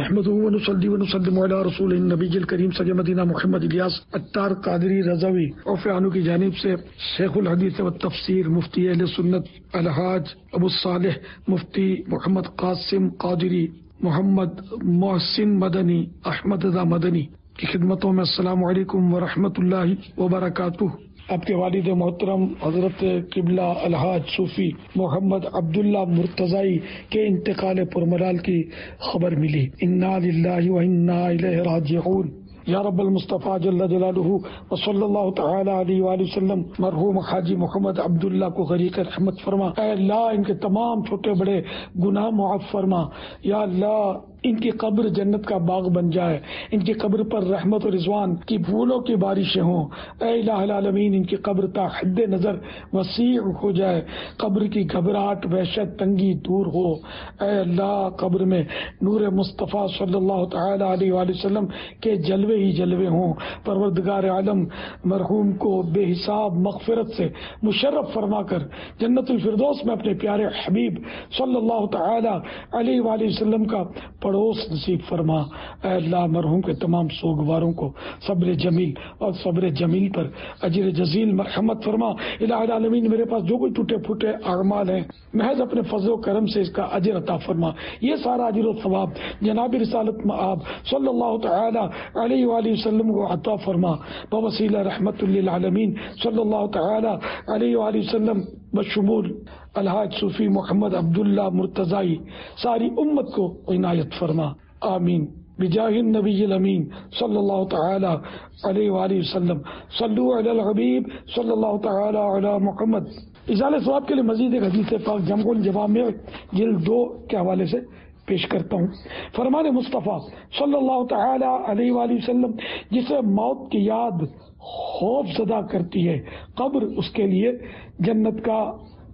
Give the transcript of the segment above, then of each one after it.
نحمده ونصلي ونسلم علی رسول النبی الکریم صلی مدینہ محمد الیاس عطار قادری رضوی عفو عنہ کی جانب سے شیخ الحدیث و تفسیر مفتی اہل سنت الحاج ابو صالح مفتی محمد قاسم قادری محمد محسن مدنی احمد رضا مدنی کی خدمتوں میں السلام علیکم ورحمۃ اللہ وبرکاتہ۔ آپ کے والد محترم حضرت قبلہ الحاج صوفی محمد عبداللہ مرتضی کے انتقال پرملال کی خبر ملی۔ انا للہ و انا الیہ راجعون۔ یا رب المصطفیٰ جل جلالہ وصلی اللہ تعالی علیہ وآلہ وسلم مرحوم حاجی محمد عبداللہ کو غریق رحمت فرما۔ اے اللہ ان کے تمام چھوٹے بڑے گناہ معاف فرما۔ یا اللہ ان کی قبر جنت کا باغ بن جائے، ان کی قبر پر رحمت و رضوان کی پھولوں کی بارشیں ہوں۔ اے الہ العالمین ان کی قبر تا حد نظر وسیع ہو جائے، قبر کی گھبراہٹ وحشت تنگی دور ہو۔ اے اللہ قبر میں نور مصطفیٰ صلی اللہ تعالی علیہ وآلہ وسلم کے جلوے ہی جلوے ہوں۔ پروردگار عالم مرحوم کو بے حساب مغفرت سے مشرف فرما کر جنت الفردوس میں اپنے پیارے حبیب صلی اللہ تعالی علیہ وآلہ وسلم کا پڑوس نصیب فرما۔ اے اللہ مرحوم کے تمام سوگواروں کو صبر جمیل اور صبر جمیل پر اجر جزیل مرحمت فرما۔ الہ العالمین میرے پاس جو کوئی ٹوٹے پھوٹے اعمال ہیں محض اپنے فضل و کرم سے اس کا اجر عطا فرما۔ یہ سارا اجر و ثواب جناب رسالت مآب صلی اللہ تعالی علیہ وآلہ وسلم کو عطا فرما بوسیلہ رحمت للعالمین صلی اللہ تعالی علیہ وآلہ وسلم بشمول الحاج صوفی محمد عبداللہ مرتضی ساری امت کو عنایت فرما، آمین بجاہ النبی الامین صلی اللہ تعالی علیہ وآلہ وسلم۔ صلو علی الحبیب صلی اللہ تعالی علی محمد۔ اجال ثواب کے لیے مزید ایک حدیث پاک جمع الجوامع جلد 2 کے حوالے سے پیش کرتا ہوں۔ فرمان مصطفیٰ صلی اللہ تعالی علیہ وآلہ وسلم جسے موت کی یاد خوف زدہ کرتی ہے، قبر اس کے لیے جنت کا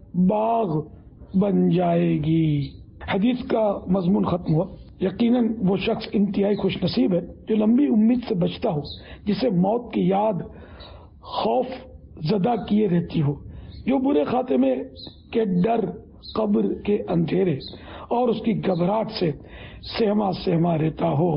باغ بن جائے گی۔ حدیث کا مضمون ختم ہوا۔ یقیناً وہ شخص انتہائی خوش نصیب ہے جو لمبی امید سے بچتا ہو، جسے موت کی یاد خوف زدہ کیے رہتی ہو، جو برے خاتمے کے ڈر، قبر کے اندھیرے اور اس کی گھبراہٹ سے سہما سہما رہتا ہو۔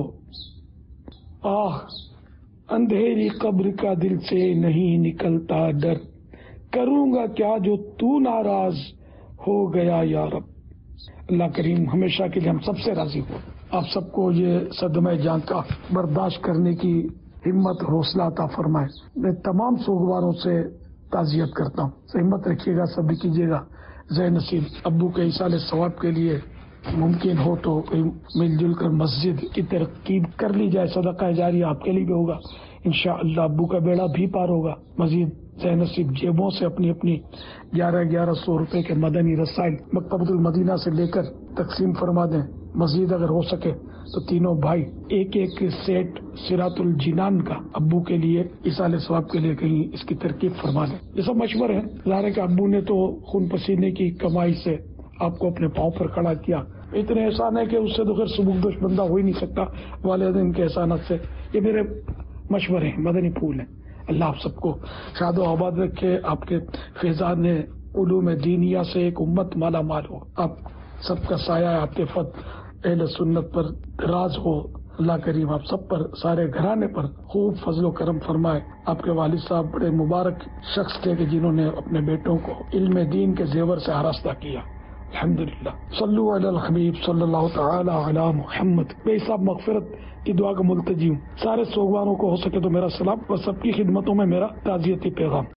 آہ اندھیری قبر کا دل سے نہیں نکلتا ڈر، کروں گا کیا جو تو ناراض ہو گیا یا رب۔ اللہ کریم ہمیشہ کے لیے ہم سب سے راضی ہو۔ آپ سب کو یہ صدمہ جان کا برداشت کرنے کی ہمت اور حوصلہ عطا فرمائے۔ میں تمام سوگواروں سے تعزیت کرتا ہوں۔ ہمت رکھیے گا، صبر کیجیے گا۔ ذہ نصیب ابو کے ایصال ثواب کے لیے ممکن ہو تو مل جل کر مسجد کی ترکیب کر لی جائے، صدقہ جاریہ آپ کے لیے بھی ہوگا انشاءاللہ۔ ابو کا بیڑا بھی پار ہوگا۔ مزید ذہ نصیب جیبوں سے اپنی 1100 روپے کے مدنی رسائل مکتبۃ المدینہ سے لے کر تقسیم فرما دیں۔ مزید اگر ہو سکے تو تینوں بھائی ایک سیٹ صراط الجنان کا ابو کے لیے ایصال ثواب کے لیے کہیں اس کی ترکیب فرما دیں۔ یہ سب مشورے ہیں، ظاہر ہے کہ ابو نے تو خون پسینے کی کمائی سے آپ کو اپنے پاؤں پر کھڑا کیا، اتنے احسان ہے کہ اس سے تو خیر سبکدوش بندہ ہو ہی نہیں سکتا والدین کے احسانات سے۔ یہ میرے مشورے ہیں، مدنی پھول ہیں۔ اللہ آپ سب کو شاد و آباد رکھے، آپ کے فیضان علوم دینیہ سے ایک امت مالا مال ہو، آپ سب کا سایہ عاطفت اہل سنت پر دراز ہو۔ اللہ کریم آپ سب پر، سارے گھرانے پر خوب فضل و کرم فرمائے۔ آپ کے والد صاحب بڑے مبارک شخص تھے کہ جنہوں نے اپنے بیٹوں کو علم دین کے زیور سے آراستہ کیا، الحمدللہ۔ صلو علی الحبیب صلی اللہ تعالی علی محمد۔ بے حساب مغفرت کی دعا کا ملتجی ہوں۔ سارے سوگواروں کو ہو سکے تو میرا سلام اور سب کی خدمتوں میں میرا تعزیتی پیغام۔